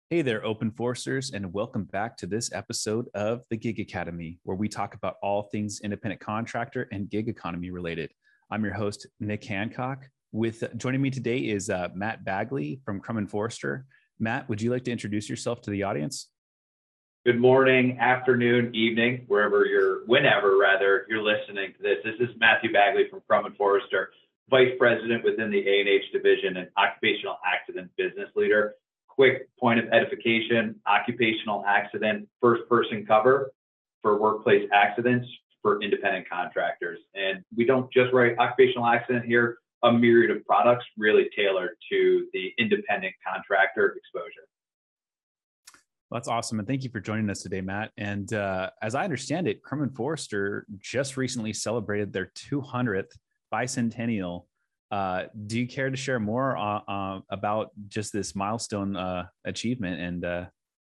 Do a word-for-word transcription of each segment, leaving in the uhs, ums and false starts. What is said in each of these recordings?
Hey there, Open Forcers, and welcome back to this episode of the Gig Academy, where we talk about all things independent contractor and gig economy related. I'm your host, Nick Hancock. With joining me today is uh, Matt Bagley from Crum and Forster. Matt, would you like to introduce yourself to the audience? Good morning, afternoon, evening, wherever you're, whenever rather you're listening to this. This is Matthew Bagley from Crum and Forster, Vice President within the A and H Division and Occupational Accident Business Leader. Quick point of edification: occupational accident, first person cover for workplace accidents for independent contractors. And we don't just write occupational accident here, a myriad of products really tailored to the independent contractor exposure. Well, that's awesome. And thank you for joining us today, Matt. And uh, as I understand it, Crum and Forster just recently celebrated their two hundredth bicentennial. Uh, do you care to share more uh, uh, about just this milestone uh, achievement? And uh...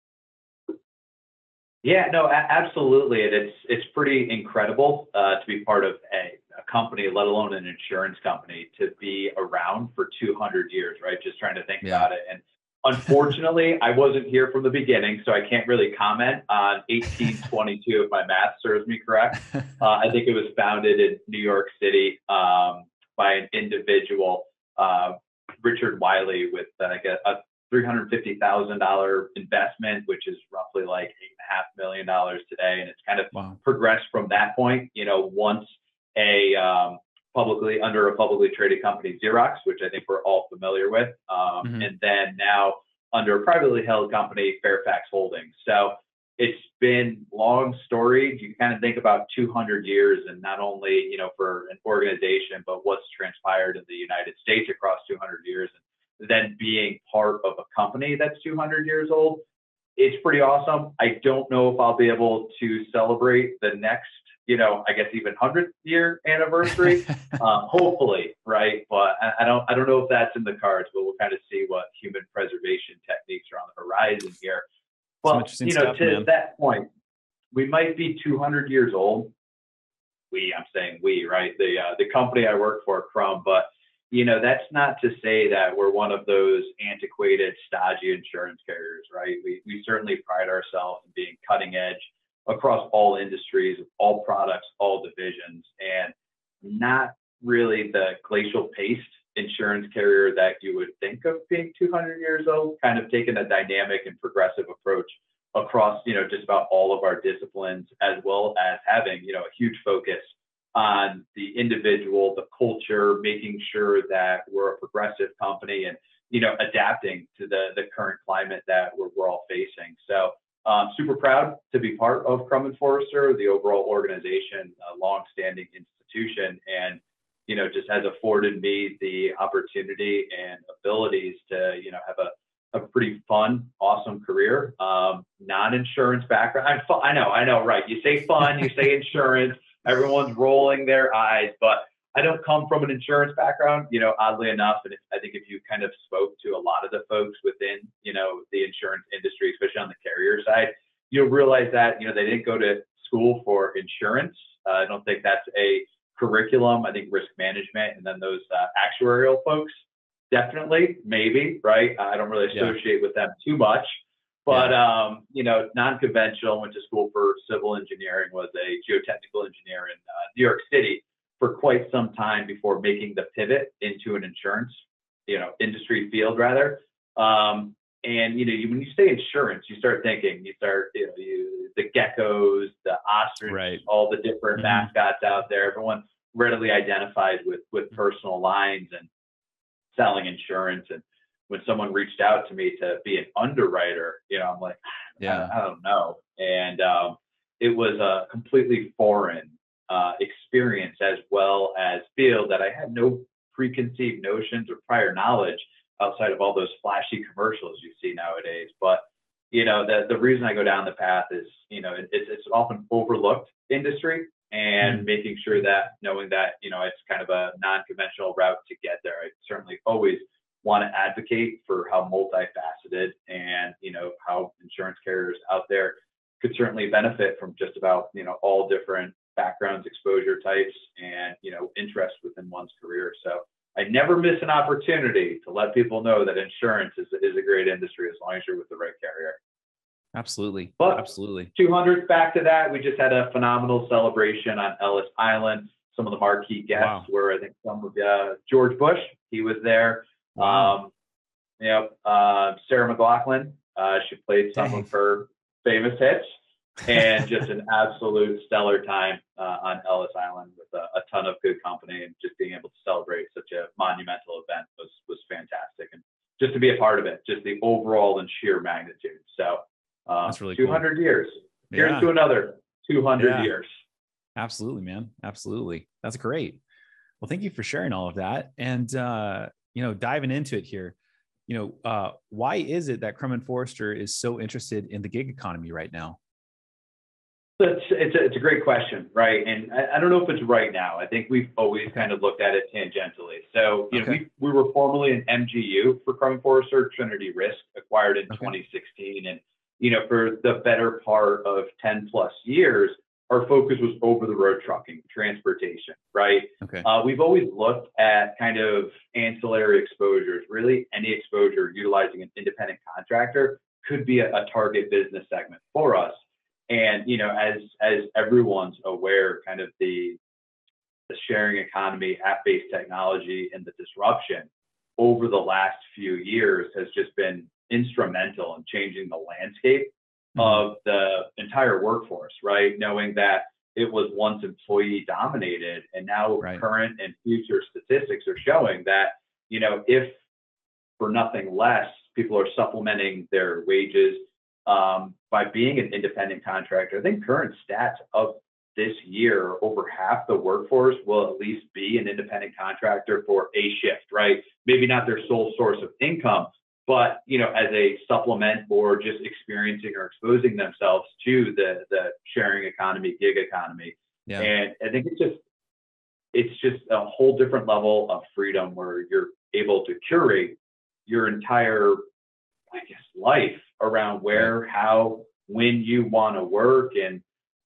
yeah, no, a- absolutely. And it's it's pretty incredible uh, to be part of a, a company, let alone an insurance company, to be around for two hundred years, right? Just trying to think Yeah. about it. And unfortunately, I wasn't here from the beginning, so I can't really comment on eighteen twenty-two if my math serves me correct. Uh, I think it was founded in New York City. Um, by an individual, uh, Richard Wiley, with uh, like a, a three hundred fifty thousand dollars investment, which is roughly like eight and a half million dollars today. And it's kind of Wow. progressed from that point. You know, once a um, publicly under a publicly traded company, Xerox, which I think we're all familiar with, um, Mm-hmm. and then now under a privately held company, Fairfax Holdings. So it's been long storied. You kind of think about two hundred years, and not only, you know, for an organization, but what's transpired in the United States across two hundred years, and then being part of a company that's two hundred years old. It's pretty awesome. I don't know if I'll be able to celebrate the next, you know, I guess even hundredth year anniversary. um, hopefully, right? But I, I don't, I don't know if that's in the cards. But we'll kind of see what human preservation techniques are on the horizon here. Well, you know, stuff, to man. that point, we might be two hundred years old. We, I'm saying we, right? The uh, the company I work for, Crum, but you know, that's not to say that we're one of those antiquated, stodgy insurance carriers, right? We we certainly pride ourselves in being cutting edge across all industries, all products, all divisions, and not really the glacial paced insurance carrier that you would think of being two hundred years old, kind of taking a dynamic and progressive approach across, you know, just about all of our disciplines, as well as having, you know, a huge focus on the individual, the culture, making sure that we're a progressive company and, you know, adapting to the, the current climate that we're, we're all facing. So um, super proud to be part of Crum and Forster, the overall organization, a longstanding institution, and you know, just has afforded me the opportunity and abilities to, you know, have a, a pretty fun, awesome career. Um, non-insurance background. I'm fu- I know, I know, right? You say fun, you say insurance, everyone's rolling their eyes, but I don't come from an insurance background, you know, oddly enough. And if, I think if you kind of spoke to a lot of the folks within, you know, the insurance industry, especially on the carrier side, you'll realize that, you know, they didn't go to school for insurance. Uh, I don't think that's a curriculum. I think risk management, and then those uh, actuarial folks, definitely, maybe, right? I don't really associate yeah. with them too much, but yeah. um, you know, non-conventional. Went to school for civil engineering, was a geotechnical engineer in uh, New York City for quite some time before making the pivot into an insurance, you know, industry field rather. Um, and you know, you, when you say insurance, you start thinking, you start, you know, you, the geckos, the ostrich, right. all the different mm-hmm. mascots out there. Everyone readily identified with with personal lines and selling insurance. And when someone reached out to me to be an underwriter, you know, I'm like, yeah. I, I don't know. And um, it was a completely foreign uh, experience, as well as field that I had no preconceived notions or prior knowledge outside of all those flashy commercials you see nowadays. But, you know, the, the reason I go down the path is, you know, it, it's, it's often overlooked industry, and mm-hmm. making sure that, knowing that, you know, it's kind of a non-conventional route to get there. I certainly always want to advocate for how multifaceted and, you know, how insurance carriers out there could certainly benefit from just about, you know, all different backgrounds, exposure types, and, you know, interests within one's career. So I never miss an opportunity to let people know that insurance is, is a great industry as long as you're with the right carrier. Absolutely. But Absolutely. two hundred back to that, we just had a phenomenal celebration on Ellis Island. Some of the marquee guests Wow. were, I think, some of uh, George Bush. He was there. Wow. Um, yep. Uh, Sarah McLachlan. Uh, she played some Dang. of her famous hits, and just an absolute stellar time uh, on Ellis Island with a, a ton of good company, and just being able to celebrate such a monumental event was was fantastic, and just to be a part of it, just the overall and sheer magnitude. So uh, That's really two hundred cool. years. Here's Yeah. to another two hundred Yeah. years. Absolutely, man. Absolutely. That's great. Well, thank you for sharing all of that. And, uh, you know, diving into it here, you know, uh, why is it that Crum and Forster is so interested in the gig economy right now? It's, it's, a, it's a great question, right? And I, I don't know if it's right now. I think we've always Okay. kind of looked at it tangentially. So, you know, Okay. we, we were formerly an M G U for Crum and Forster, Trinity Risk, acquired in Okay. twenty sixteen. And, you know, for the better part of ten plus years, our focus was over the road trucking, transportation, right? Okay. Uh, we've always looked at kind of ancillary exposures, really any exposure utilizing an independent contractor could be a, a target business segment for us. And, you know, as, as everyone's aware, kind of the, the sharing economy, app-based technology, and the disruption over the last few years has just been instrumental in changing the landscape Mhm. of the entire workforce, right? Knowing that it was once employee dominated, and now Right. current and future statistics are showing that, you know, if for nothing less, people are supplementing their wages um, by being an independent contractor. I think current stats of this year, over half the workforce will at least be an independent contractor for a shift, right? Maybe not their sole source of income, but, you know, as a supplement or just experiencing or exposing themselves to the, the sharing economy, gig economy. Yeah. And I think it's just, it's just a whole different level of freedom where you're able to curate your entire, I guess, life around where, right. how, when you want to work. And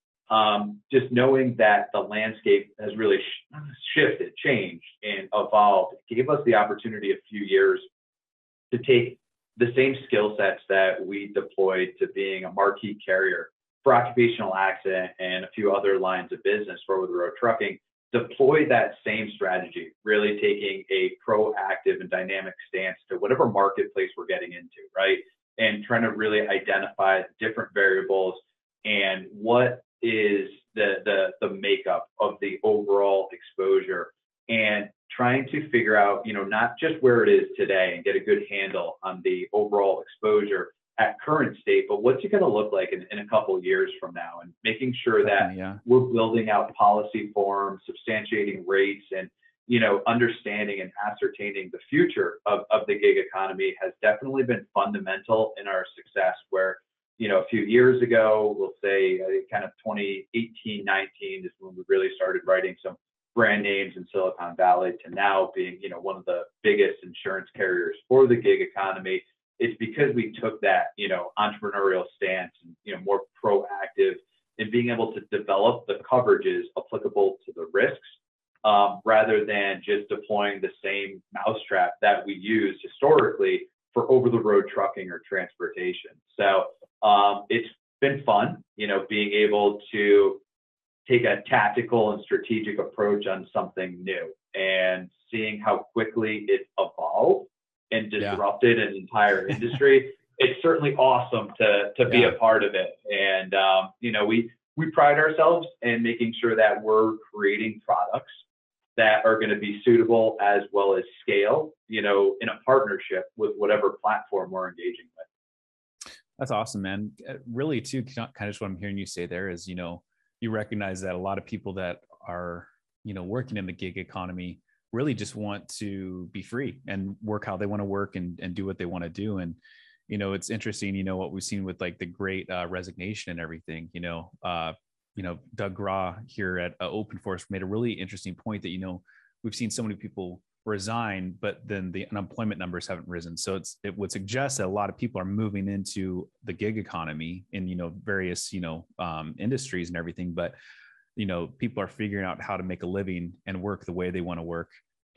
um, just knowing that the landscape has really sh- shifted, changed, and evolved, it gave us the opportunity a few years to take the same skill sets that we deployed to being a marquee carrier for occupational accident and a few other lines of business for over-the-road trucking, deploy that same strategy, really taking a proactive and dynamic stance to whatever marketplace we're getting into, right? And trying to really identify different variables and what is the, the, the makeup of the overall exposure, and trying to figure out, you know, not just where it is today and get a good handle on the overall exposure at current state, but what's it going to look like in, in a couple of years from now, and making sure Definitely, that yeah. we're building out policy forms, substantiating rates, and, you know, understanding and ascertaining the future of, of the gig economy has definitely been fundamental in our success. Where, you know, a few years ago, we'll say uh, kind of twenty eighteen, nineteen is when we really started writing some brand names in Silicon Valley, to now being, you know, one of the biggest insurance carriers for the gig economy. It's because we took that, you know, entrepreneurial stance and, you know, more proactive in being able to develop the coverages applicable to the risks, um, rather than just deploying the same mousetrap that we used historically for over-the-road trucking or transportation. So um, it's been fun, you know, being able to take a tactical and strategic approach on something new, and seeing how quickly it evolved and disrupted yeah. an entire industry. It's certainly awesome to to be yeah. a part of it. And um, you know, we we pride ourselves in making sure that we're creating products that are going to be suitable as well as scale, you know, in a partnership with whatever platform we're engaging with. That's awesome, man. Really, too, kind of just what I'm hearing you say there is, you know, you recognize that a lot of people that are, you know, working in the gig economy really just want to be free and work how they want to work, and, and do what they want to do. And, you know, it's interesting, you know, what we've seen with like the great uh, resignation and everything, you know, uh, you know, Doug Graw here at uh, Open Force made a really interesting point that, you know, we've seen so many people resign, but then the unemployment numbers haven't risen. So it's, it would suggest that a lot of people are moving into the gig economy in, you know, various, you know, um, industries and everything. But, you know, people are figuring out how to make a living and work the way they want to work.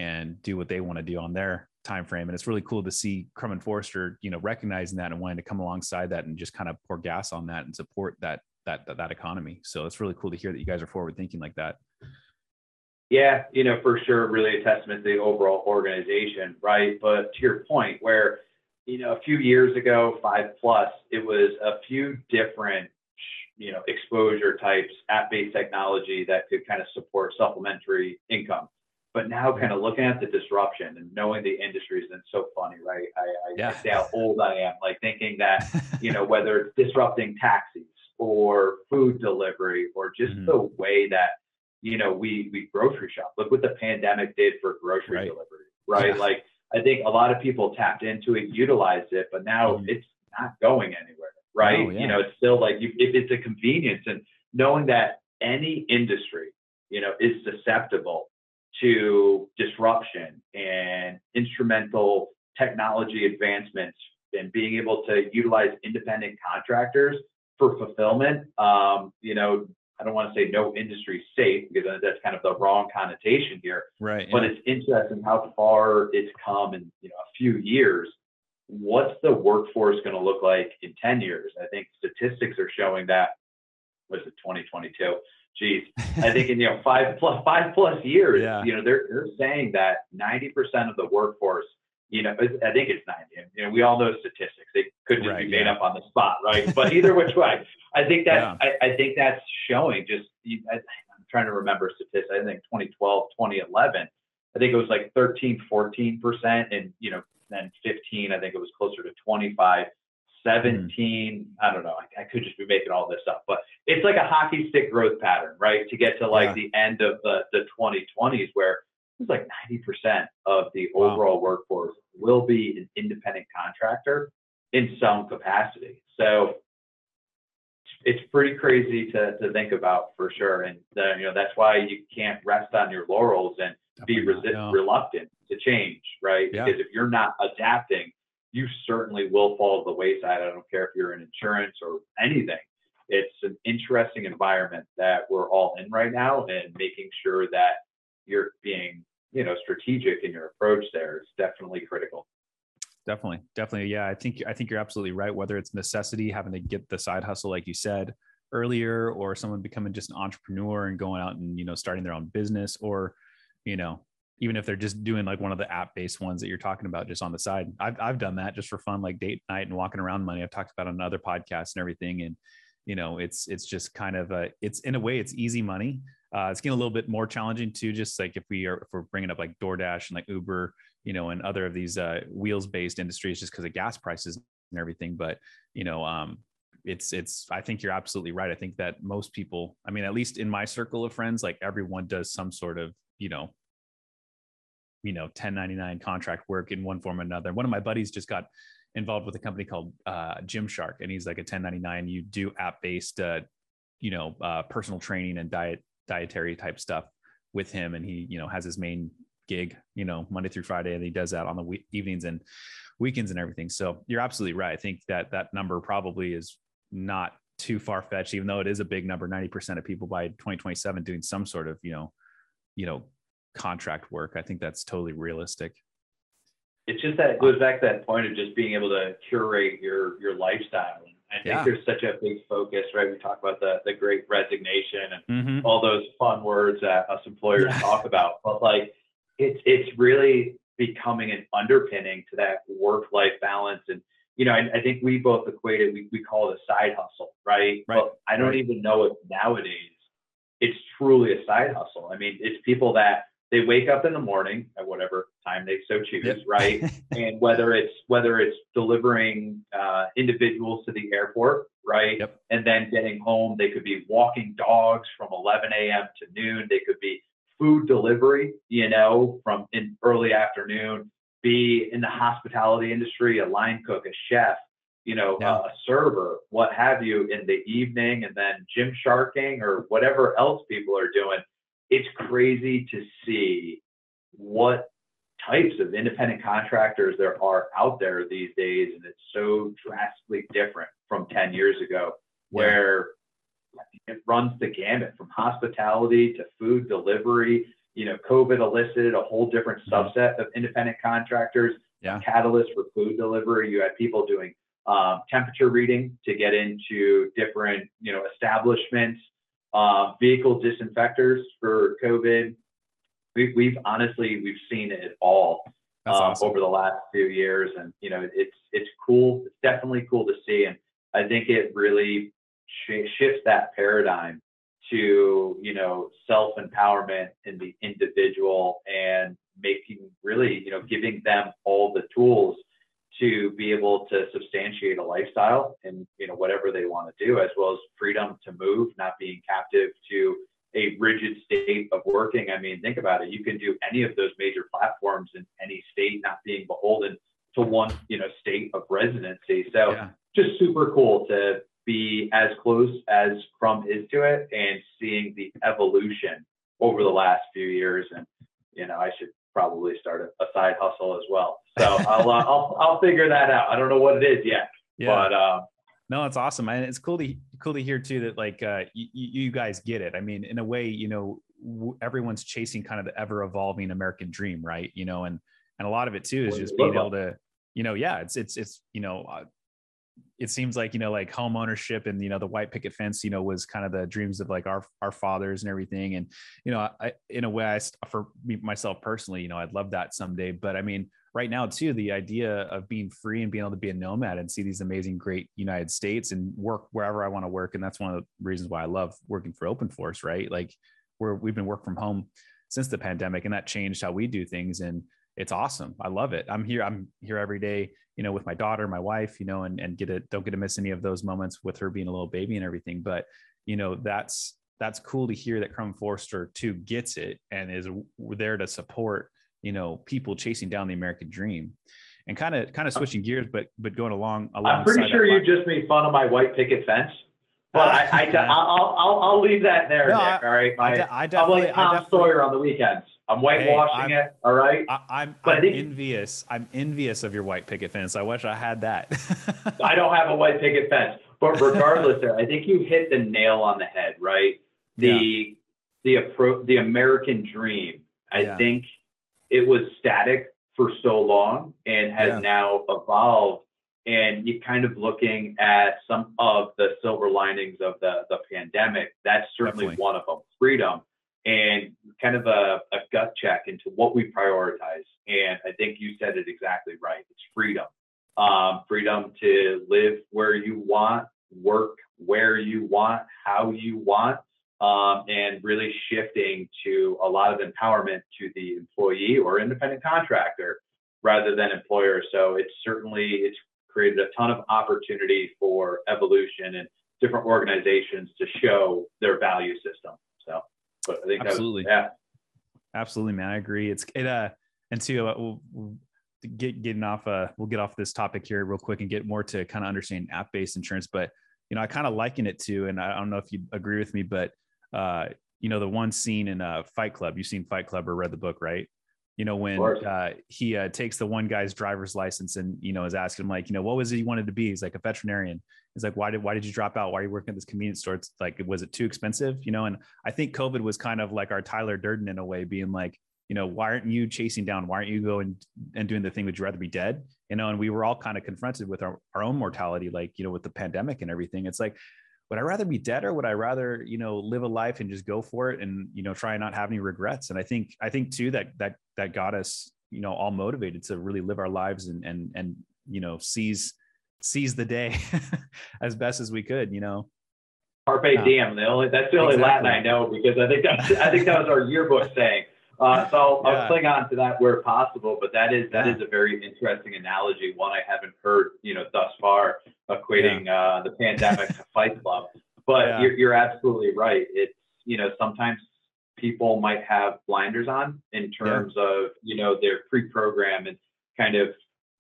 and do what they want to do on their time frame. And it's really cool to see Crum and Forster, you know, recognizing that and wanting to come alongside that and just kind of pour gas on that and support that that that, that economy. So it's really cool to hear that you guys are forward thinking like that. Yeah, you know, for sure, really a testament to the overall organization, right? But to your point, where, you know, a few years ago, five plus, it was a few different, you know, exposure types, app-based technology that could kind of support supplementary income. But now kind of looking at the disruption and knowing the industries, and it's so funny, right? I, I, yeah. I say how old I am, like thinking that, you know, whether it's disrupting taxis or food delivery or just mm-hmm. the way that, you know, we, we grocery shop. Look what the pandemic did for grocery right. delivery, right? Yeah. Like, I think a lot of people tapped into it, utilized it, but now mm-hmm. it's not going anywhere, right? Oh, yeah. You know, it's still like, you, if it's a convenience, and knowing that any industry, you know, is susceptible to disruption and instrumental technology advancements, and being able to utilize independent contractors for fulfillment, um, you know, I don't want to say no industry safe, because that's kind of the wrong connotation here. Right. But yeah. it's interesting how far it's come in, you know, a few years. What's the workforce going to look like in ten years? I think statistics are showing that, was it twenty twenty-two? Geez, I think in, you know, five plus five plus years, yeah. you know, they're they're saying that ninety percent of the workforce, you know, I think it's ninety. You know, we all know statistics; they couldn't just right, be made yeah. up on the spot, right? But either which way, I think that yeah. I, I think that's showing. Just I, I'm trying to remember statistics. I think twenty twelve, twenty eleven, I think it was like thirteen, fourteen percent, and you know, then fifteen. I think it was closer to twenty-five. seventeen, mm. I don't know. I, I could just be making all this up, but it's like a hockey stick growth pattern, right? To get to like yeah. the end of the, the twenty twenties, where it's like ninety percent of the wow. overall workforce will be an independent contractor in some capacity. So it's pretty crazy to, to think about, for sure. And uh, you know, that's why you can't rest on your laurels and Definitely be resi- no. reluctant to change, right? Yeah. Because if you're not adapting, you certainly will fall to the wayside. I don't care if you're in insurance or anything. It's an interesting environment that we're all in right now, and making sure that you're being, you know, strategic in your approach there is definitely critical. Definitely. Definitely. Yeah. I think, I think you're absolutely right. Whether it's necessity, having to get the side hustle, like you said earlier, or someone becoming just an entrepreneur and going out and, you know, starting their own business, or, you know, even if they're just doing like one of the app-based ones that you're talking about just on the side. I've, I've done that just for fun, like date night and walking around money. I've talked about on other podcasts and everything. And, you know, it's, it's just kind of a, it's in a way, it's easy money. Uh, it's getting a little bit more challenging too, just like if we are, if we're bringing up like DoorDash and like Uber, you know, and other of these uh, wheels-based industries, just because of gas prices and everything. But, you know, um, it's, it's, I think you're absolutely right. I think that most people, I mean, at least in my circle of friends, like everyone does some sort of, you know, you know, ten ninety-nine contract work in one form or another. One of my buddies just got involved with a company called uh, Gymshark, and he's like a ten ninety-nine. You do app-based, uh, you know, uh, personal training and diet, dietary type stuff with him. And he, you know, has his main gig, you know, Monday through Friday, and he does that on the we- evenings and weekends and everything. So you're absolutely right. I think that that number probably is not too far fetched, even though it is a big number. ninety percent of people by twenty twenty-seven doing some sort of, you know, you know, contract work. I think that's totally realistic. It's just that it goes back to that point of just being able to curate your your lifestyle. And I think yeah. there's such a big focus, right? We talk about the the great resignation and mm-hmm. all those fun words that us employers yeah. talk about, but like it's it's really becoming an underpinning to that work-life balance. And you know, I, I think we both equate it. We we call it a side hustle, right? Right. But I don't right. even know if nowadays it's truly a side hustle. I mean, it's people that they wake up in the morning at whatever time they so choose, yep. right? And whether it's whether it's delivering uh, individuals to the airport, right? Yep. And then getting home, they could be walking dogs from eleven a.m. to noon. They could be food delivery, you know, from in early afternoon, be in the hospitality industry, a line cook, a chef, you know, yeah. uh, a server, what have you, in the evening, and then Gymsharking or whatever else people are doing. It's crazy to see what types of independent contractors there are out there these days. And it's so drastically different from ten years ago, where yeah. it runs the gamut from hospitality to food delivery you know, COVID elicited a whole different subset of independent contractors. Yeah. Catalyst for food delivery. You had people doing um, temperature reading to get into different, you know, establishments, uh, vehicle disinfectors for COVID. We've, we've honestly, we've seen it all um, awesome. over the last few years. And, you know, it's, it's cool. It's definitely cool to see. And I think it really sh- shifts that paradigm to, you know, self-empowerment in the individual and making really, you know, giving them all the tools to be able to substantiate a lifestyle and, you know, whatever they want to do, as well as freedom to move, not being captive to a rigid state of working. I mean, think about it. You can do any of those major platforms in any state, not being beholden to one, you know, state of residency. So yeah. just super cool to be as close as Crumb is to it and seeing the evolution over the last few years. And, you know, I should probably start a, a side hustle as well. So I'll, uh, I'll, I'll figure that out. I don't know what it is yet, yeah. but, um, no, it's awesome. And it's cool to, cool to hear too, that like, uh, you, you guys get it. I mean, in a way, you know, w- everyone's chasing kind of the ever evolving American dream, right? You know, and, and a lot of it too is just being able to, you know, yeah, it's, it's, it's, you know, uh, it seems like, you know, like home ownership and, you know, the white picket fence, you know, was kind of the dreams of like our, our fathers and everything. And, you know, I, in a way, I, for me, myself personally, you know, I'd love that someday, but I mean, right now too, the idea of being free and being able to be a nomad and see these amazing, great United States and work wherever I want to work. And that's one of the reasons why I love working for Open Force, right? Like we're, we've been working from home since the pandemic, and that changed how we do things. And it's awesome. I love it. I'm here. I'm here every day, you know, with my daughter, my wife, you know, and, and get it, don't get to miss any of those moments with her being a little baby and everything. But, you know, that's, that's cool to hear that Crum Forster too gets it and is there to support, you know, people chasing down the American dream, and kind of, kind of switching gears, but, but going along. I'm pretty sure you just made fun of my white picket fence, but I, I, I I'll, I'll, I'll leave that there, no, Nick. All right. My, I, I I'm like Tom Sawyer on the weekends. I'm whitewashing hey, I'm, it. All right. I, I'm, but I'm I think, envious. I'm envious of your white picket fence. I wish I had that. I don't have a white picket fence, but regardless, there, I think you hit the nail on the head, right? The, yeah. the approach, the American dream. I yeah. think it was static for so long and has yeah. now evolved. And you kind of looking at some of the silver linings of the, the pandemic. That's certainly Definitely. one of them, freedom. And kind of a, a gut check into what we prioritize. And I think you said it exactly right. It's freedom. Um, freedom to live where you want, work where you want, how you want, um, and really shifting to a lot of empowerment to the employee or independent contractor rather than employer. So it's certainly, it's created a ton of opportunity for evolution and different organizations to show their value system. So. But I think absolutely, that was, yeah, absolutely, man. I agree. It's it. Uh, and to uh, we'll, we'll get getting off. Uh, we'll get off this topic here real quick and get more to kind of understand app-based insurance. But you know, I kind of liken it to, and I don't know if you agree with me, but uh, you know, the one scene in uh, Fight Club. You've seen Fight Club or read the book, right? You know, when uh, he uh, takes the one guy's driver's license and, you know, is asking him like, you know, what was it you wanted to be? He's like a veterinarian. He's like, why did, why did you drop out? Why are you working at this convenience store? It's like, was it too expensive? You know? And I think COVID was kind of like our Tyler Durden in a way, being like, you know, why aren't you chasing down? Why aren't you going and doing the thing? Would you rather be dead? You know? And we were all kind of confronted with our, our own mortality, like, you know, with the pandemic and everything. It's like, would I rather be dead, or would I rather, you know, live a life and just go for it and, you know, try and not have any regrets? And I think, I think too, that, that, that got us, you know, all motivated to really live our lives and, and, and, you know, seize, seize the day as best as we could, you know. Carpe diem. The only, that's the only exactly. Latin I know, because I think that's, I think that was our yearbook saying. Uh, so I'll, yeah. I'll cling on to that where possible, but that is, that yeah. is a very interesting analogy. One I haven't heard, you know, thus far, equating yeah. uh, the pandemic to Fight Club, but yeah. you're, you're absolutely right. It's, you know, sometimes people might have blinders on in terms yeah. of, you know, their pre-program and kind of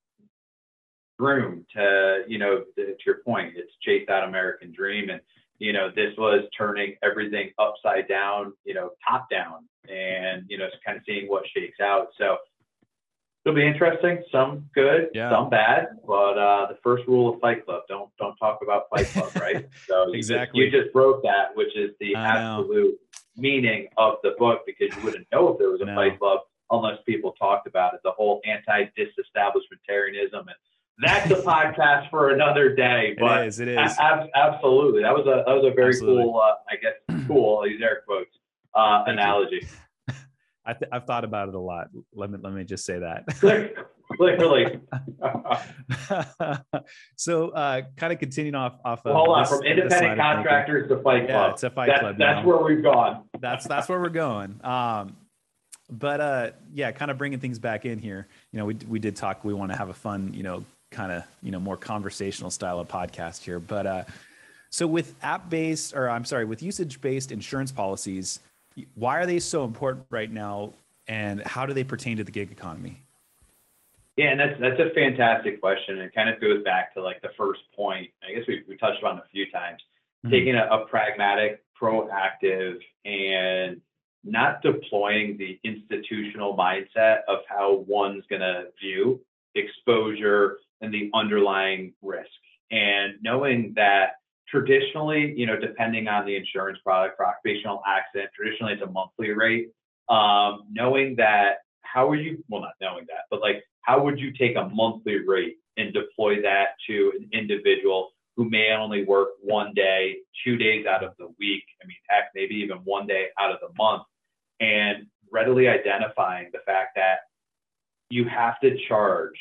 room to, you know, to your point, it's chase that American dream. And, you know, this was turning everything upside down, you know, top down, and, you know, kind of seeing what shakes out. So it'll be interesting. Some good, yeah. some bad, but uh, the first rule of Fight Club, don't, don't talk about Fight Club, right? So exactly. you just, you just broke that, which is the absolute meaning of the book, because you wouldn't know if there was a No. Fight Club unless people talked about it. The whole anti-disestablishmentarianism, and that's a podcast for another day. But it is. It is. a- ab- absolutely, that was a that was a very Absolutely. cool, uh, I guess, cool. I'll use air quotes uh, Thank analogy. I th- I've thought about it a lot. Let me let me just say that. Clearly. So, uh, kind of continuing off off of Well, hold on, this- from this line independent of thinking. contractors to Fight Yeah, Club. it's a Fight that's, Club, you That's know. where we've gone. That's that's where we're going. Um, but uh, yeah, kind of bringing things back in here. You know, we we did talk. We want to have a fun, you know, kind of you know more conversational style of podcast here. But uh, so with app based, or I'm sorry, with usage based insurance policies, why are they so important right now, and how do they pertain to the gig economy? Yeah, and that's that's a fantastic question. It kind of goes back to like the first point. I guess we we touched on a few times. Mhm. Taking a, a pragmatic, proactive, and not deploying the institutional mindset of how one's going to view exposure and the underlying risk. And knowing that traditionally, you know, depending on the insurance product for occupational accident, traditionally it's a monthly rate. Um, knowing that, how are you, well, not knowing that, but like, how would you take a monthly rate and deploy that to an individual who may only work one day, two days out of the week? I mean, heck, maybe even one day out of the month, and readily identifying the fact that you have to charge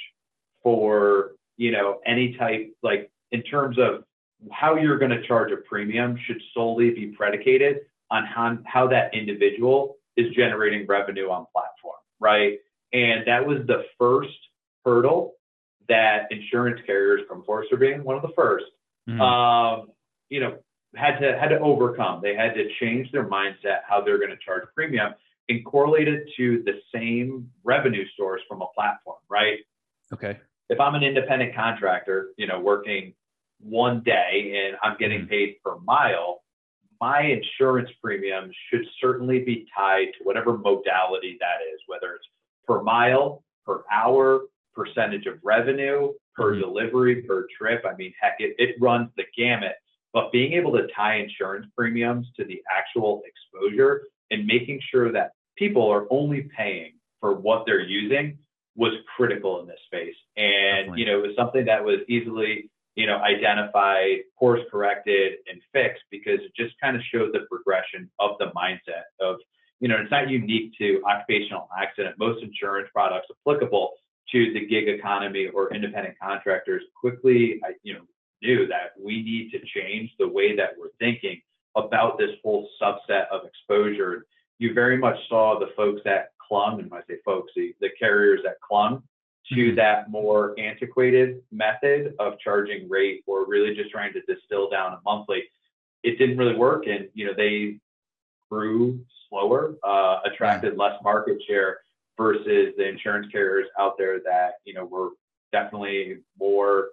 for, you know, any type, like in terms of how you're going to charge a premium should solely be predicated on how, how that individual is generating revenue on platform, right? And that was the first hurdle that insurance carriers, from Forrester being one of the first, Mhm. um, you know, had to had to overcome. They had to change their mindset, how they're going to charge premium, and correlate it to the same revenue source from a platform, right? Okay. If I'm an independent contractor, you know, working one day and I'm getting Mhm. paid per mile, my insurance premiums should certainly be tied to whatever modality that is, whether it's per mile, per hour, percentage of revenue, per Mhm. delivery, per trip. I mean, heck, it, it runs the gamut. But being able to tie insurance premiums to the actual exposure and making sure that people are only paying for what they're using was critical in this space. And, Definitely. you know, it was something that was easily, you know, identified, course corrected, and fixed, because it just kind of showed the progression of the mindset of, you know, it's not unique to occupational accident. Most insurance products applicable to the gig economy or independent contractors quickly, you know, knew that we need to change the way that we're thinking about this whole subset of exposure. You very much saw the folks that clung, and when I say folks, the, the carriers that clung to Mhm. that more antiquated method of charging rate, or really just trying to distill down a monthly. It didn't really work, and you know they grew slower, uh, attracted less market share versus the insurance carriers out there that you know were definitely more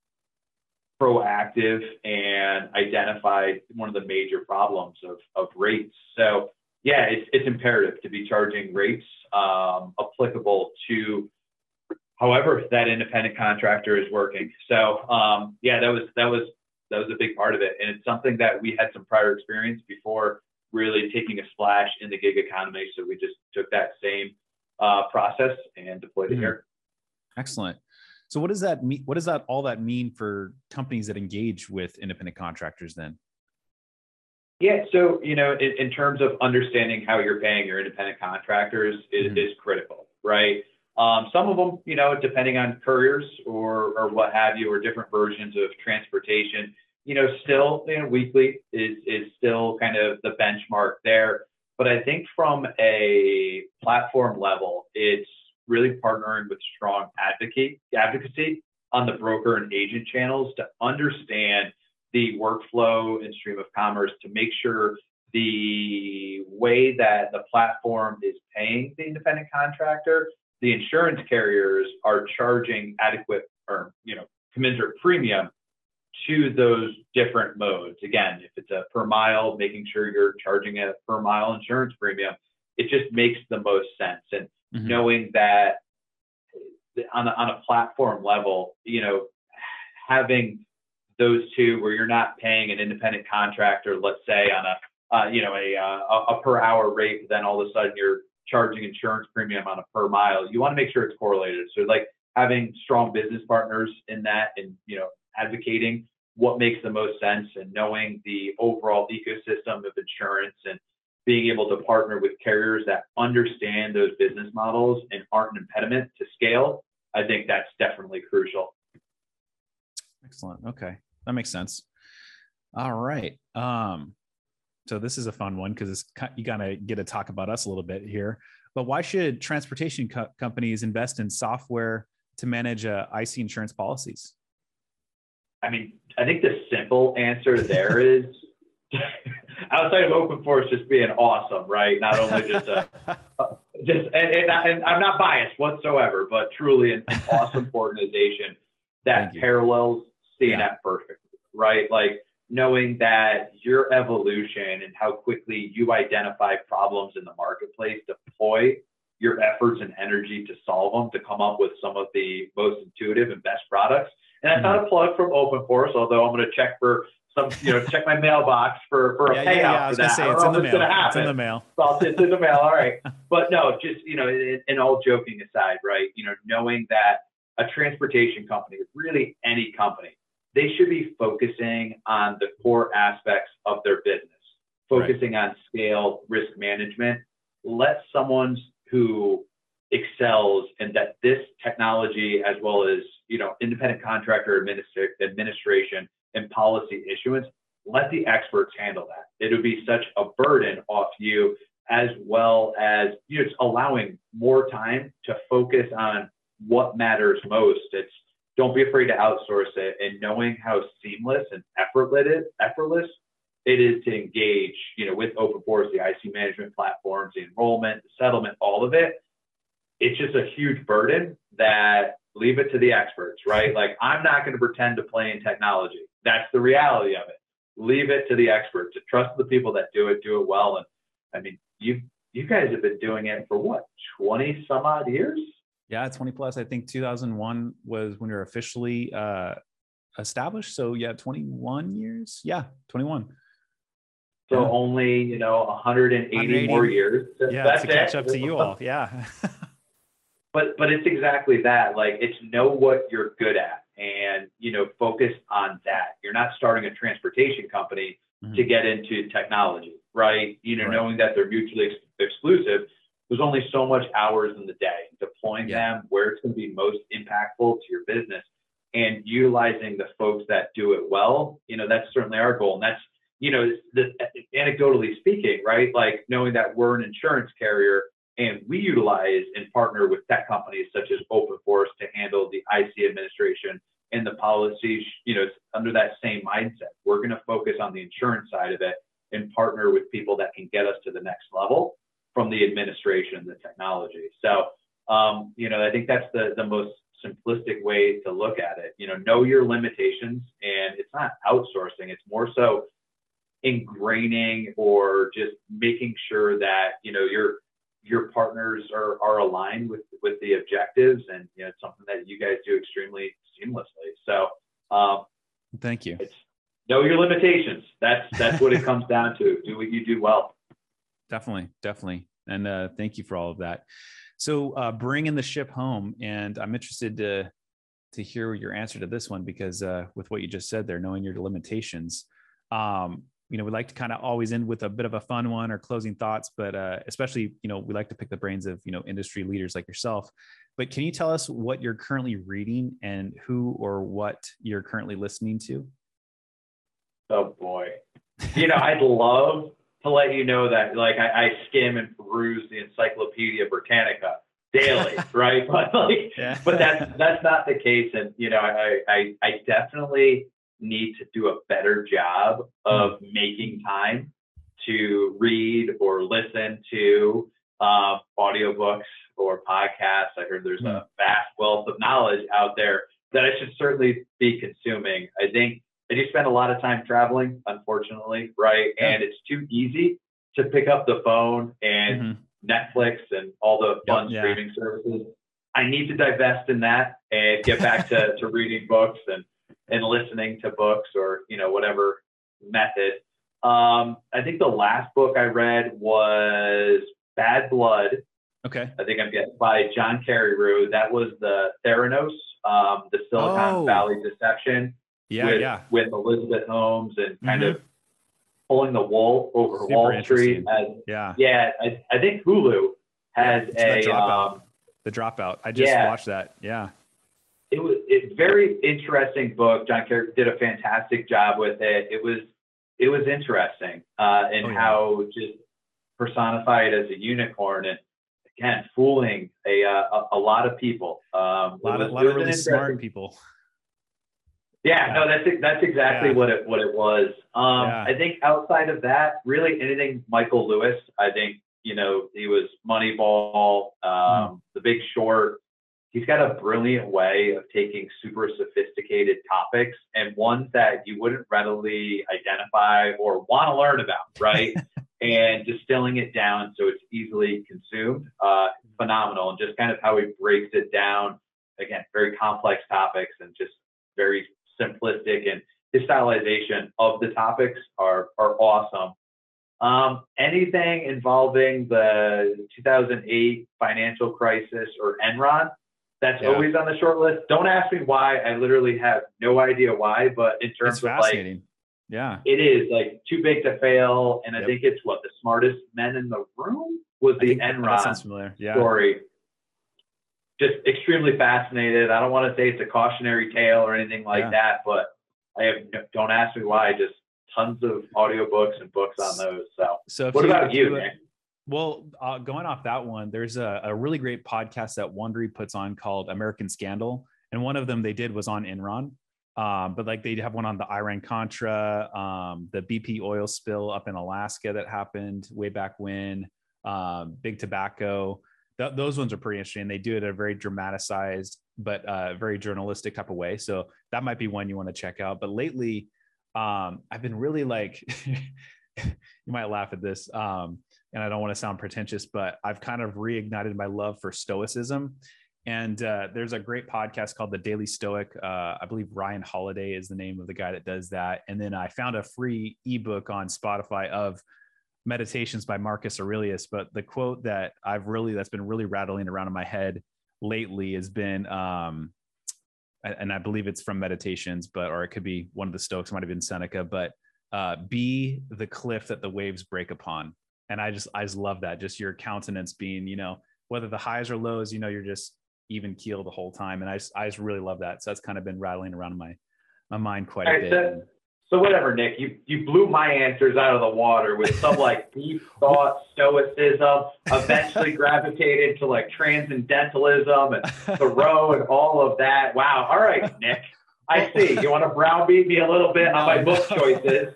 proactive and identified one of the major problems of, of rates. So yeah, it's, it's imperative to be charging rates um, applicable to however that independent contractor is working. So um, yeah, that was, that was, that was a big part of it. And it's something that we had some prior experience before really taking a splash in the gig economy. So we just took that same uh, process and deployed it Mhm. here. Excellent. So what does that mean? What does that all that mean for companies that engage with independent contractors then? Yeah, so you know, in, in terms of understanding how you're paying your independent contractors is, Mhm. is critical, right? Um, some of them, you know, depending on couriers or or what have you, or different versions of transportation, you know, still, you know, weekly is is still kind of the benchmark there. But I think from a platform level, it's really partnering with strong advocate advocacy on the broker and agent channels to understand the workflow and stream of commerce, to make sure the way that the platform is paying the independent contractor, the insurance carriers are charging adequate or, you know, commensurate premium to those different modes. Again, if it's a per mile, making sure you're charging a per mile insurance premium, it just makes the most sense. And Mhm. knowing that on a, on a platform level, you know, having those two where you're not paying an independent contractor, let's say on a uh, you know, a, uh, a per hour rate, but then all of a sudden you're charging insurance premium on a per mile. You want to make sure it's correlated. So like having strong business partners in that and, you know, advocating what makes the most sense and knowing the overall ecosystem of insurance and being able to partner with carriers that understand those business models and aren't an impediment to scale. I think that's definitely crucial. Excellent. Okay. That makes sense. All right. Um, so this is a fun one because it's you gotta get to talk about us a little bit here. But why should transportation co- companies invest in software to manage uh, I C insurance policies? I mean, I think the simple answer there is outside of OpenForce just being awesome, right? Not only just a, just and, and, and I'm not biased whatsoever, but truly an, an awesome organization that parallels C N F yeah. perfectly, right? Like knowing that your evolution and how quickly you identify problems in the marketplace, deploy your efforts and energy to solve them, to come up with some of the most intuitive and best products. And that's mm-hmm. not a plug from OpenForce, although I'm going to check for some, you know, check my mailbox for, for a yeah, payout yeah, yeah. I was for that. Say, I don't it's know in the if it's mail. going to happen. It's in the mail. Well, it's in the mail. All right. But no, just, you know, in, in all joking aside, right, you know, knowing that a transportation company, really any company, they should be focusing on the core aspects of their business, focusing right. on scale, risk management. Let someone who excels in that this technology, as well as, you know, independent contractor administra- administration and policy issuance, let the experts handle that. It would be such a burden off you, as well as, you know, it's allowing more time to focus on what matters most. It's don't be afraid to outsource it, and knowing how seamless and effortless it, effortless it is to engage, you know, with OpenForce, the I C management platforms, the enrollment, the settlement, all of it. It's just a huge burden that leave it to the experts, right? Like I'm not going to pretend to play in technology. That's the reality of it. Leave it to the experts, to trust the people that do it, do it well. And I mean, you you guys have been doing it for what, twenty some odd years? Yeah, twenty plus. I think two thousand one was when we were officially uh, established. So yeah, twenty-one years. Yeah, twenty-one. So yeah. only, you know, one hundred eighty, one hundred eighty more years. Yeah, That's to catch it. up to you all. Yeah. But but it's exactly that. Like it's know what you're good at and, you know, focus on that. You're not starting a transportation company mm-hmm. to get into technology, right? You know, right. knowing that they're mutually ex- exclusive. There's only so much hours in the day. Deploying yeah. them where it's going to be most impactful to your business and utilizing the folks that do it well. You know, that's certainly our goal. And that's, you know, the, anecdotally speaking, right? Like knowing that we're an insurance carrier and we utilize and partner with tech companies such as OpenForce to handle the I C administration and the policies, you know, under that same mindset. We're going to focus on the insurance side of it and partner with people that can get us to the next level from the administration, the technology. So, um, you know, I think that's the, the most simplistic way to look at it. You know, know your limitations, and it's not outsourcing. It's more so ingraining or just making sure that, you know, your your partners are, are aligned with, with the objectives, and, you know, it's something that you guys do extremely seamlessly. So, um, thank you. It's know your limitations. That's, that's what it comes down to. Do what you do well. Definitely. Definitely. And, uh, thank you for all of that. So, uh, bringing the ship home, and I'm interested to, to hear your answer to this one, because, uh, with what you just said there, knowing your limitations, um, you know, we like to kind of always end with a bit of a fun one or closing thoughts, but uh, especially, you know, we like to pick the brains of, you know, industry leaders like yourself. But can you tell us what you're currently reading and who or what you're currently listening to? Oh boy. You know, I'd love to let you know that, like, I, I skim and peruse the Encyclopedia Britannica daily, right? But like, yeah. but that's that's not the case. And, you know, I I, I definitely need to do a better job of making time to read or listen to uh, audiobooks or podcasts. I heard there's a vast wealth of knowledge out there that I should certainly be consuming. I think I do spend a lot of time traveling, unfortunately, right? Yeah. And it's too easy to pick up the phone and mm-hmm. Netflix and all the fun yep, streaming yeah. services. I need to divest in that and get back to, to reading books and and listening to books, or, you know, whatever method. Um, I think the last book I read was Bad Blood. Okay. I think I'm getting by John Carreyrou. That was the Theranos, um, the Silicon Oh. Valley Deception. Yeah, with, yeah. With Elizabeth Holmes and kind mm-hmm. of pulling the wool over Super Wall Street. As, yeah. Yeah. I, I think Hulu has yeah, a the dropout. Um, the dropout. I just yeah. watched that. Yeah. It was a very interesting book. John Carreyrou did a fantastic job with it. It was it was interesting uh, in oh, yeah. how just personified as a unicorn and again fooling a uh, a, a lot of people. Um, a lot was, of, lot of really smart people. Yeah, yeah, no, that's that's exactly yeah. what it what it was. Um, yeah. I think outside of that, really anything Michael Lewis. I think you know he was Moneyball, um, mm. The Big Short. He's got a brilliant way of taking super sophisticated topics and ones that you wouldn't readily identify or want to learn about, right? and distilling it down so it's easily consumed. Uh, phenomenal. And just kind of how he breaks it down. Again, very complex topics and just very simplistic. And his stylization of the topics are, are awesome. Um, anything involving the two thousand eight financial crisis or Enron, that's yeah. always on the short list. Don't ask me why. I literally have no idea why, but in terms it's of fascinating. like, yeah, it is like too big to fail. And yep. I think it's what the smartest men in the room was the Enron yeah. story. Just extremely fascinated. I don't want to say it's a cautionary tale or anything like yeah. that, but I have, don't ask me why, just tons of audiobooks and books on those. So, so what you, about you, you Nick? Well, uh, going off that one, there's a, a really great podcast that Wondery puts on called American Scandal. And one of them they did was on Enron. Um, but like they have one on the Iran Contra, um, the B P oil spill up in Alaska that happened way back when, um, Big Tobacco. Th- those ones are pretty interesting. They do it in a very dramatized, but uh, very journalistic type of way. So that might be one you want to check out. But lately, um, I've been really like, you might laugh at this. Um, and I don't want to sound pretentious, but I've kind of reignited my love for Stoicism. And uh, there's a great podcast called The Daily Stoic. Uh, I believe Ryan Holiday is the name of the guy that does that. And then I found a free ebook on Spotify of Meditations by Marcus Aurelius. But the quote that I've really, that's been really rattling around in my head lately has been, um, and I believe it's from Meditations, but, or it could be one of the Stoics, might have been Seneca, but uh, be the cliff that the waves break upon. And I just, I just love that. Just your countenance being, you know, whether the highs or lows, you know, you're just even keel the whole time. And I just, I just really love that. So that's kind of been rattling around in my, my mind quite a right, bit. So, so whatever, Nick, you, you blew my answers out of the water with some like deep thought, stoicism, eventually gravitated to like transcendentalism and Thoreau and all of that. Wow. All right, Nick, I see. You want to browbeat me a little bit on my book choices.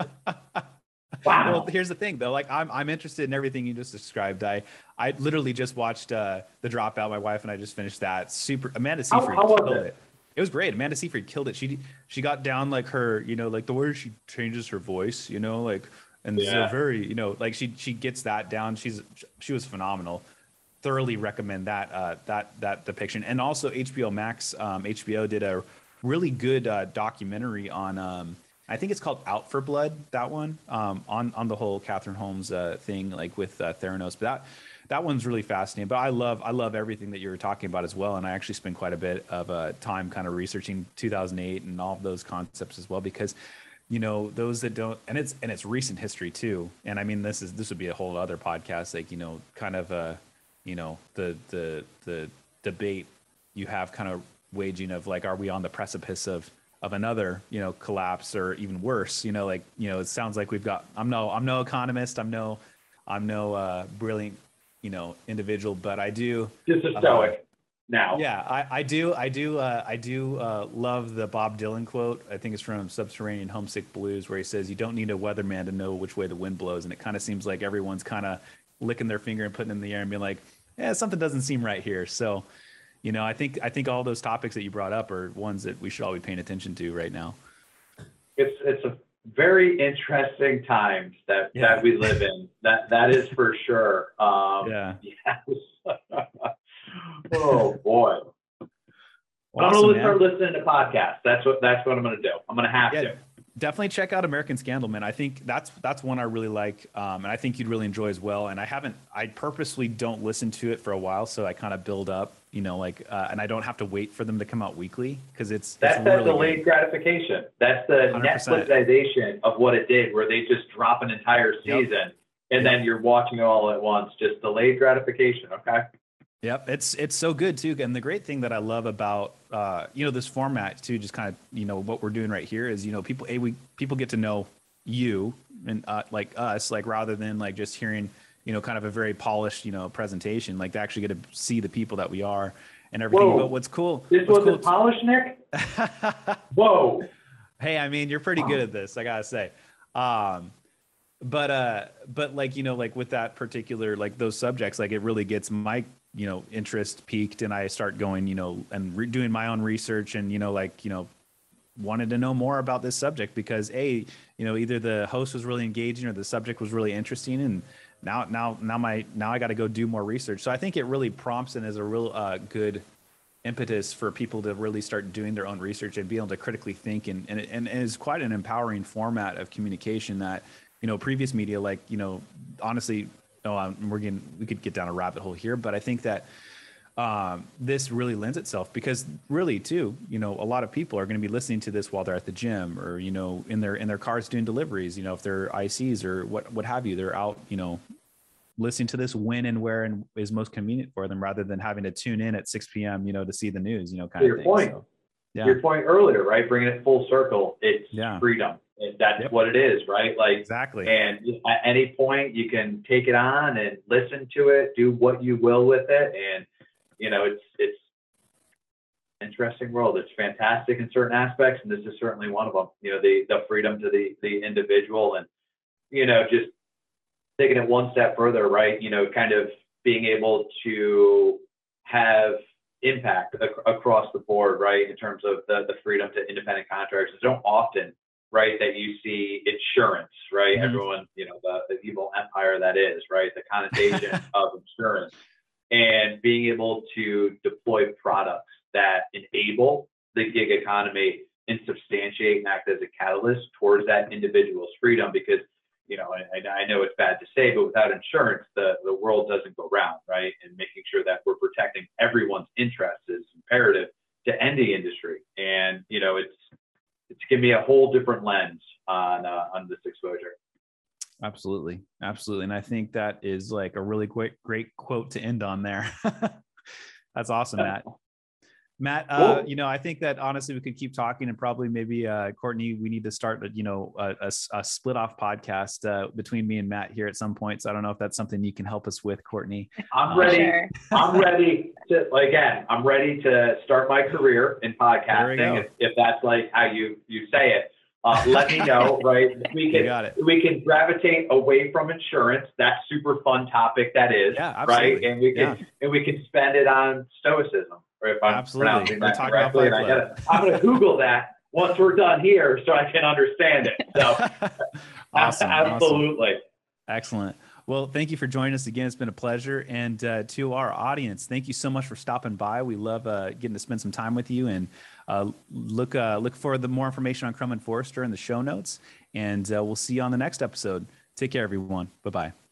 Wow. Well, here's the thing though. Like I'm, I'm interested in everything you just described. I, I literally just watched uh, The Dropout. My wife and I just finished that. Super. Amanda Seyfried how, how killed it? it. It was great. Amanda Seyfried killed it. She, she got down like her, you know, like the way she changes her voice, you know, like, and yeah. so very, you know, like she, she gets that down. She's, she was phenomenal. Thoroughly recommend that, uh, that, that depiction. And also H B O Max, um, H B O did a really good uh, documentary on, um, I think it's called Out for Blood, that one, um, on, on the whole Catherine Holmes uh, thing, like with uh, Theranos. But that, that one's really fascinating. But I love, I love everything that you were talking about as well. And I actually spent quite a bit of uh, time kind of researching two thousand eight and all of those concepts as well, because, you know, those that don't, and it's, and it's recent history too. And I mean, this is, this would be a whole other podcast, like, you know, kind of, uh, you know, the, the, the debate you have kind of waging of like, are we on the precipice of, of another, you know, collapse or even worse, you know, like, you know, it sounds like we've got, I'm no, I'm no economist. I'm no, I'm no uh, brilliant, you know, individual, but I do. Just a stoic uh, now. Yeah, I, I do. I do. Uh, I do uh, love the Bob Dylan quote. I think it's from Subterranean Homesick Blues, where he says, you don't need a weatherman to know which way the wind blows. And it kind of seems like everyone's kind of licking their finger and putting it in the air and being like, yeah, something doesn't seem right here. So, you know, I think I think all those topics that you brought up are ones that we should all be paying attention to right now. It's it's a very interesting times that, yeah. that we live in. That that is for sure. Um, yeah. Yes. Oh boy. Awesome, I'm gonna start listening to podcasts. That's what that's what I'm gonna do. I'm gonna have yeah, to. definitely check out American Scandal, man. I think that's that's one I really like, um, and I think you'd really enjoy as well. And I haven't, I purposely don't listen to it for a while, so I kind of build up, you know, like, uh, and I don't have to wait for them to come out weekly because it's that's it's that really delayed good. gratification. That's the one hundred percent. Netflixization of what it did, where they just drop an entire season Yep. and Yep. then you're watching it all at once. Just delayed gratification. Okay. Yep, it's it's so good too. And the great thing that I love about uh, you know, this format too, just kind of, you know, what we're doing right here is, you know, people a we people get to know you and uh, like us, like rather than like just hearing, you know, kind of a very polished, you know, presentation. Like they actually get to see the people that we are and everything. Whoa. But what's cool? This what's wasn't cool polished, Nick? t- Whoa. Hey, I mean, you're pretty good at this, I gotta say. Um, but uh, but like, you know, like with that particular, like those subjects, like it really gets my, you know, interest peaked, and I start going, you know, and re- doing my own research, and you know, like, you know, wanted to know more about this subject because a, you know, either the host was really engaging or the subject was really interesting, and now now now my now I got to go do more research. So I think it really prompts and is a real uh, good impetus for people to really start doing their own research and be able to critically think, and and and, and is quite an empowering format of communication that, you know, previous media, like, you know, honestly, oh, um, we're getting, we could get down a rabbit hole here, but I think that um, this really lends itself because really too, you know, a lot of people are going to be listening to this while they're at the gym or, you know, in their, in their cars doing deliveries, you know, if they're I Cs or what, what have you, they're out, you know, listening to this when and where and is most convenient for them rather than having to tune in at six p.m., you know, to see the news, you know, kind To of your thing. point, So, yeah. your point earlier, right? Bringing it full circle, it's Yeah. freedom. And that's Yep. what it is, right? Like, Exactly. and at any point you can take it on and listen to it, do what you will with it. And, you know, it's, it's an interesting world. It's fantastic in certain aspects. And this is certainly one of them, you know, the, the freedom to the, the individual and, you know, just taking it one step further, right? You know, kind of being able to have impact ac- across the board, right? In terms of the, the freedom to independent contractors. Don't often, right, that you see insurance, right? Mhm. Everyone, you know, the, the evil empire that is, right? The connotation of insurance and being able to deploy products that enable the gig economy and substantiate and act as a catalyst towards that individual's freedom because, you know, I, I know it's bad to say, but without insurance, the, the world doesn't go round, right? And making sure that we're protecting everyone's interests is imperative to any industry. And, you know, it's, it's given me a whole different lens on, uh, on this exposure. Absolutely. Absolutely. And I think that is like a really great, great quote to end on there. That's awesome, Matt. Matt, uh, Cool. you know, I think that honestly we could keep talking and probably maybe, uh, Courtney, we need to start, you know, a, a, a split off podcast uh, between me and Matt here at some point. So I don't know if that's something you can help us with, Courtney. I'm Um, ready. Sure. I'm ready to, again, I'm ready to start my career in There we podcasting. go. If, if that's like how you, you say it, uh, let me know, right? We You can, got it. we can gravitate away from insurance. That super fun topic that is, Yeah, absolutely. right? And we can, Yeah. and we can spend it on stoicism, or if I'm Absolutely. pronouncing We're that talking about correctly. And Fight I Club. gotta, I'm going to Google that once we're done here so I can understand it. So Awesome. Awesome. absolutely. Excellent. Well, thank you for joining us again. It's been a pleasure. And uh, to our audience, thank you so much for stopping by. We love uh, getting to spend some time with you, and uh, look uh, look for the more information on Crum and Forrester in the show notes. And uh, we'll see you on the next episode. Take care, everyone. Bye-bye.